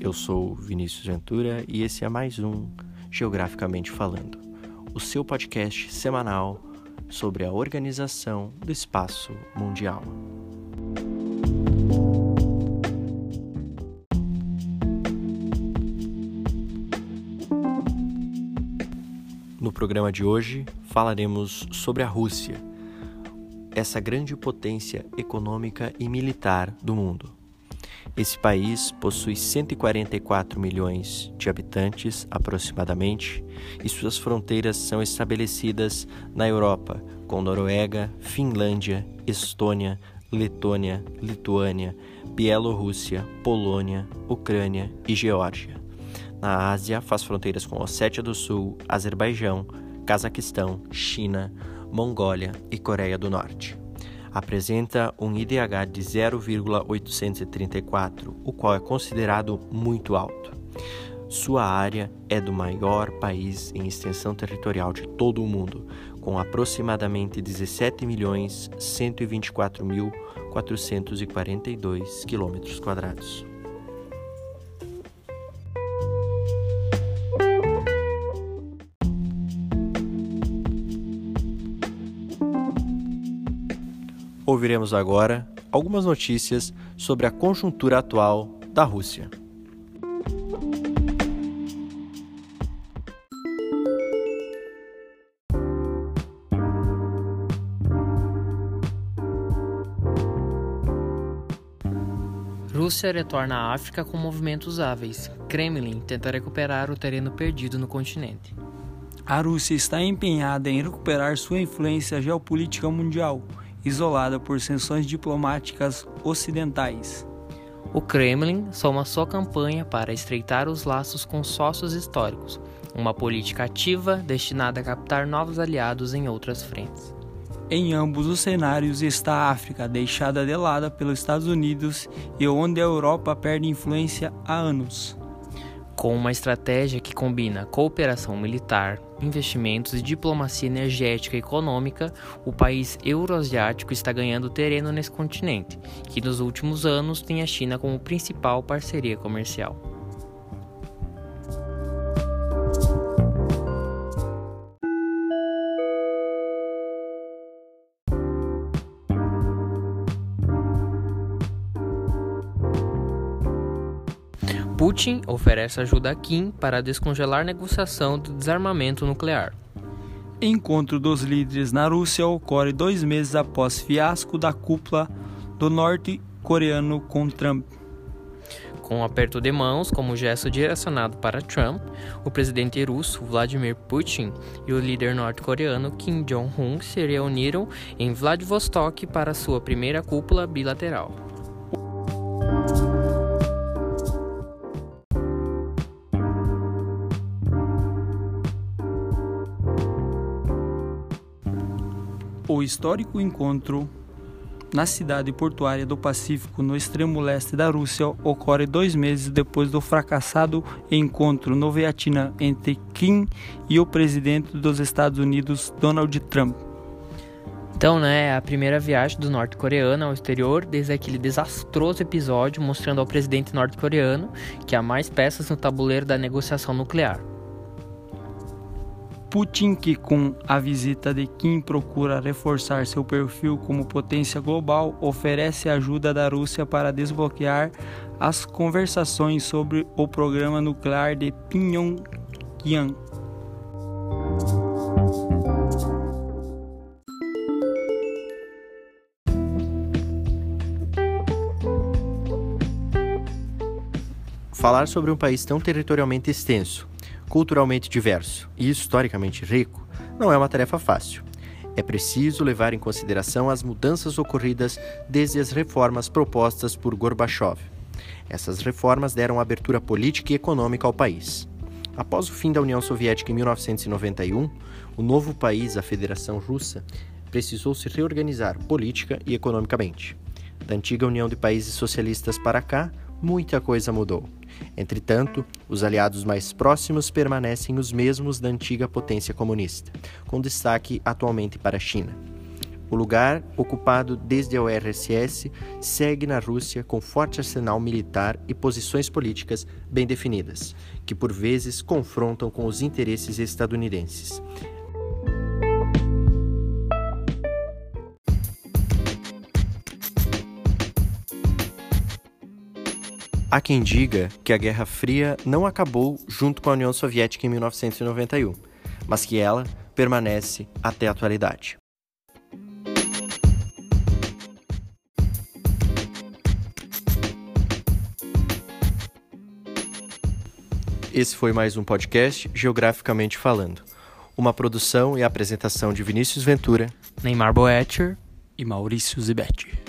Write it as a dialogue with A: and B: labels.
A: Eu sou Vinícius Ventura e esse é mais um Geograficamente Falando, o seu podcast semanal sobre a organização do espaço mundial. No programa de hoje falaremos sobre a Rússia, essa grande potência econômica e militar do mundo. Esse país possui 144 milhões de habitantes, aproximadamente, e suas fronteiras são estabelecidas na Europa, com Noruega, Finlândia, Estônia, Letônia, Lituânia, Bielorrússia, Polônia, Ucrânia e Geórgia. Na Ásia, faz fronteiras com Ossétia do Sul, Azerbaijão, Cazaquistão, China, Mongólia e Coreia do Norte. Apresenta um IDH de 0,834, o qual é considerado muito alto. Sua área é do maior país em extensão territorial de todo o mundo, com aproximadamente 17.124.442 km². Ouviremos agora algumas notícias sobre a conjuntura atual da Rússia.
B: Rússia retorna à África com movimentos ágeis. Kremlin tenta recuperar o terreno perdido no continente.
C: A Rússia está empenhada em recuperar sua influência geopolítica mundial, isolada por sanções diplomáticas ocidentais.
B: O Kremlin soma sua campanha para estreitar os laços com sócios históricos, uma política ativa destinada a captar novos aliados em outras frentes.
C: Em ambos os cenários está a África, deixada de lado pelos Estados Unidos e onde a Europa perde influência há anos.
B: Com uma estratégia que combina cooperação militar, investimentos e diplomacia energética e econômica, o país euroasiático está ganhando terreno nesse continente, que nos últimos anos tem a China como principal parceria comercial. Putin oferece ajuda a Kim para descongelar a negociação do desarmamento nuclear.
C: Encontro dos líderes na Rússia ocorre 2 meses após fiasco da cúpula do norte-coreano com Trump.
B: Com um aperto de mãos como gesto direcionado para Trump, o presidente russo Vladimir Putin e o líder norte-coreano Kim Jong-un se reuniram em Vladivostok para sua primeira cúpula bilateral.
C: O histórico encontro na cidade portuária do Pacífico, no extremo leste da Rússia, ocorre 2 meses depois do fracassado encontro no Vietnã entre Kim e o presidente dos Estados Unidos, Donald Trump.
B: Então, é a primeira viagem do norte-coreano ao exterior desde aquele desastroso episódio mostrando ao presidente norte-coreano que há mais peças no tabuleiro da negociação nuclear.
C: Putin, que com a visita de Kim procura reforçar seu perfil como potência global, oferece ajuda da Rússia para desbloquear as conversações sobre o programa nuclear de Pyongyang.
A: Falar sobre um país tão territorialmente extenso, culturalmente diverso e historicamente rico não é uma tarefa fácil. É preciso levar em consideração as mudanças ocorridas desde as reformas propostas por Gorbachev. Essas reformas deram abertura política e econômica ao país. Após o fim da União Soviética em 1991, o novo país, a Federação Russa, precisou se reorganizar política e economicamente. Da antiga União de Países Socialistas para cá, muita coisa mudou. Entretanto, os aliados mais próximos permanecem os mesmos da antiga potência comunista, com destaque atualmente para a China. O lugar, ocupado desde a URSS, segue na Rússia com forte arsenal militar e posições políticas bem definidas, que por vezes confrontam com os interesses estadunidenses. Há quem diga que a Guerra Fria não acabou junto com a União Soviética em 1991, mas que ela permanece até a atualidade. Esse foi mais um podcast Geograficamente Falando, uma produção e apresentação de Vinícius Ventura,
B: Neymar Boetcher
C: e Maurício Zibetti.